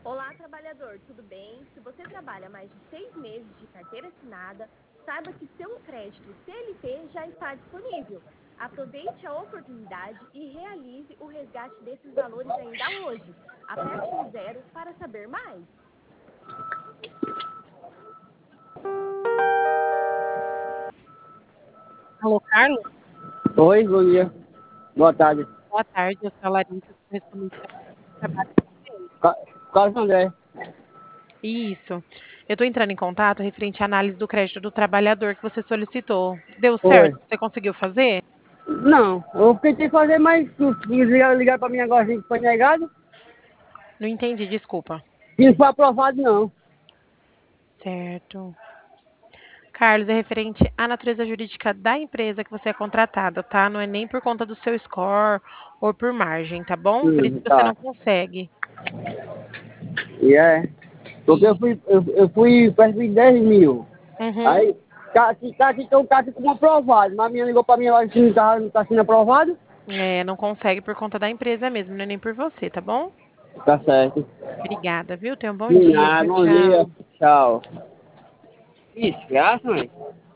Olá, trabalhador, tudo bem? Se você trabalha mais de 6 meses de carteira assinada, saiba que seu crédito CLT já está disponível. Aproveite a oportunidade e realize o resgate desses valores ainda hoje. Aperte o 0 para saber mais. Alô, Carlos? Oi, bom dia. Boa tarde. Boa tarde, eu sou a Larissa, correspondente da trabalho. Carlos André. Isso. Eu estou entrando em contato referente à análise do crédito do trabalhador que você solicitou. Deu Oi. certo? Você conseguiu fazer? Não, eu tentei fazer, mas ligar pra mim agora assim que foi negado. Não entendi, desculpa. E não foi aprovado, não. Certo. Carlos, é referente à natureza jurídica da empresa que você é contratado, tá? Não é nem por conta do seu score ou por margem, tá bom? Por isso que você Tá. não consegue. E é. Porque E, eu fui perto de 10 mil. uhum. Aí, então o cara como aprovado. Mas a minha ligou pra mim agora que não tá sendo aprovado. Não consegue por conta da empresa mesmo, não é nem por você, tá bom? Tá certo. Obrigada, viu? Tenha um bom De dia. nada, Tchau, bom dia. tchau. Tchau. Ixi, graça, mãe.